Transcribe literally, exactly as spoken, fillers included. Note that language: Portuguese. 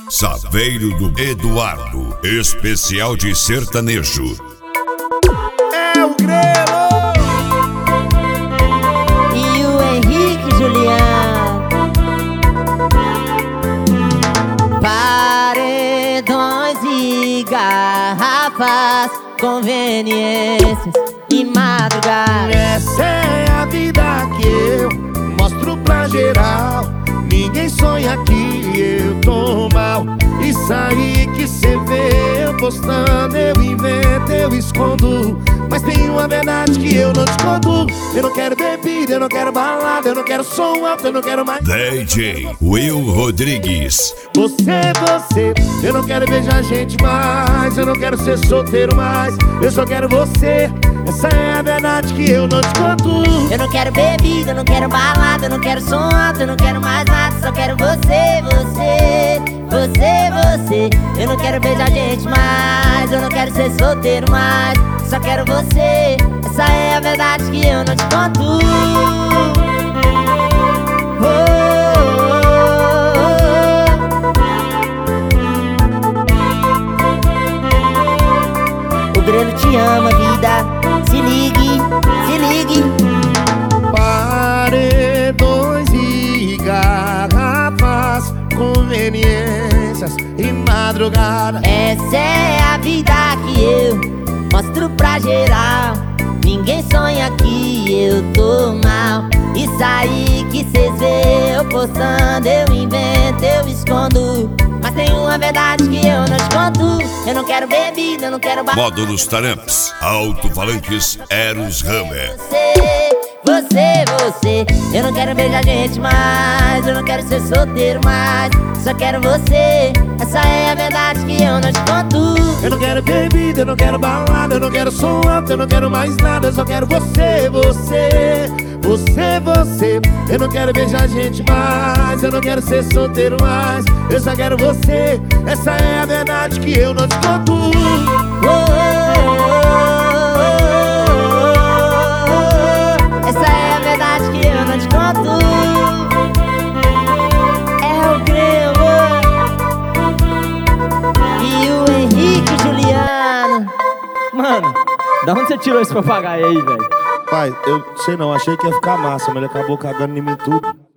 Saveiro do Eduardo, especial de sertanejo. É o Grelo e o Henrique Juliano. Paredões e garrafas, conveniências e madrugada. Essa é a vida que eu mostro pra geral. Ninguém sonha que eu tô mal. Isso aí que cê vê eu postando, eu invento, eu escondo. Mas tem uma verdade que eu não te conto. Eu não quero bebida, eu não quero balada, eu não quero som alto, eu não quero mais D J Will Rodrigues. Você, você, eu não quero beijar gente mais, eu não quero ser solteiro mais, eu só quero você. Essa é a verdade que eu não te conto. Eu não quero bebida, eu não quero balada, eu não quero som alto, eu não quero mais nada, só quero você, você, você, você. Eu não quero beijar gente mais, eu não quero ser solteiro mais, só quero você. Essa é a verdade que eu não te conto. Oh, oh, oh. O Grelo te ama, vida. Se ligue, se ligue. Paredões e garrafas, conveniências e madrugada. Essa é a vida que eu mostro pra geral. Ninguém sonha que eu tô mal. Isso aí que cês vê eu postando, eu invento, eu escondo. Mas tem uma verdade que eu não te conto. Eu não quero bebida, eu não quero balada. Módulos Taramps, alto-falantes Eros Hammer. Você, você, você. Eu não quero beijar gente mais, eu não quero ser solteiro mais, só quero você. Essa é a verdade que eu não te conto. Eu não quero bebida, eu não quero balada, eu não quero som alto, eu não quero mais nada, eu só quero você, você, você, você. Eu não quero beijar gente mais, eu não quero ser solteiro mais, eu só quero você. Essa é a verdade que eu não te conto. Oh, oh, oh, oh, oh, oh. Essa é a verdade que eu não te conto. É o Grelo e o Henrique Juliano. Mano, da onde você tirou esse papagaio aí, velho? Pai, eu sei não, achei que ia ficar massa, mas ele acabou cagando em mim tudo.